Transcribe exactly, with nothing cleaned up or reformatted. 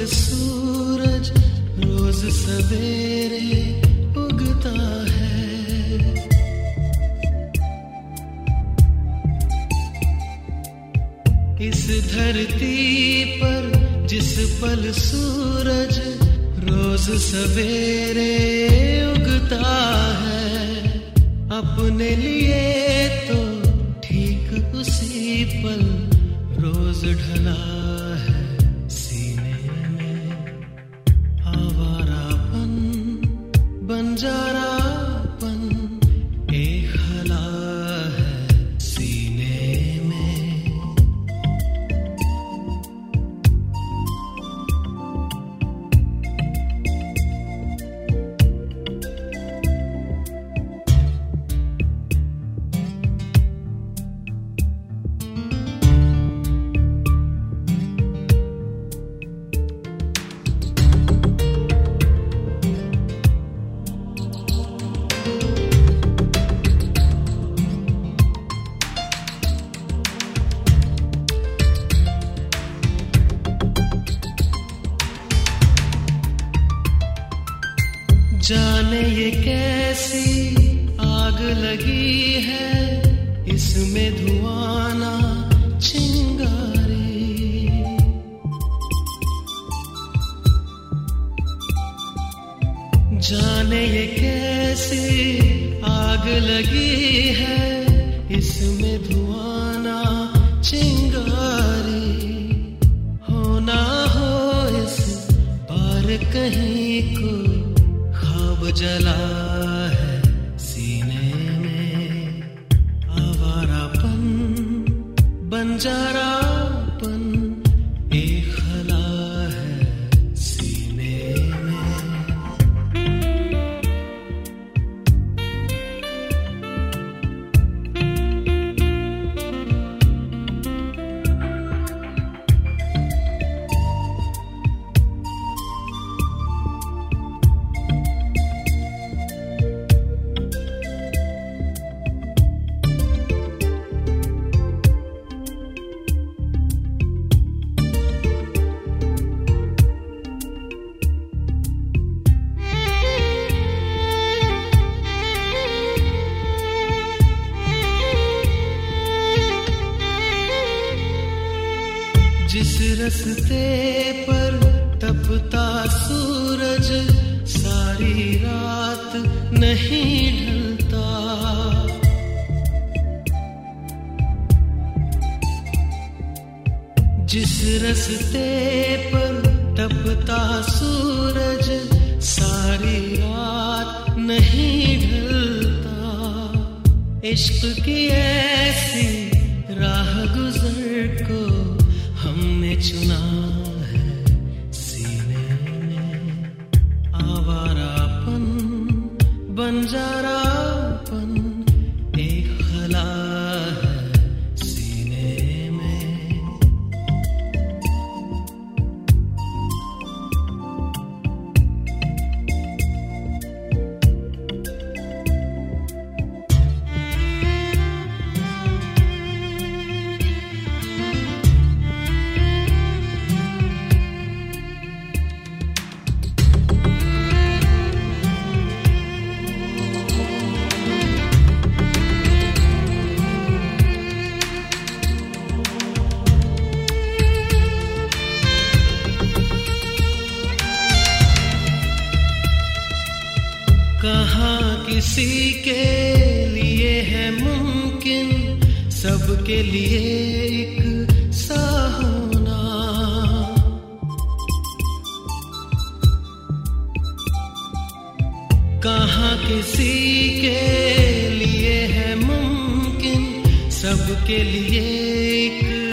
सूरज रोज सवेरे उगता है। इस धरती पर जिस पल सूरज रोज सवेरे उगता है, अपने लिए तो ठीक उसी पल रोज ढला है। सीने में आवारापन बंजारापन एक हला है सीने में। जाने ये कैसी आग लगी है, इसमें धुआं ना चिंगारी। जाने ये कैसी आग लगी है, इसमें धुआं ना चिंगारी। हो ना हो इस पार कहीं को जला है सीने में आवारापन बंजारापन एक खला है सीने में। जिस रस्ते पर तपता सूरज सारी रात नहीं ढलता, जिस रस्ते पर तपता सूरज सारी रात नहीं ढलता। इश्क की ऐसी राह गुजर को हमने चुना है सीने में आवारापन बंजारापन एक खला है सीने में। कहाँ किसी के लिए है मुमकिन सबके लिए एक सा होना। कहाँ किसी के लिए है मुमकिन सबके लिए एक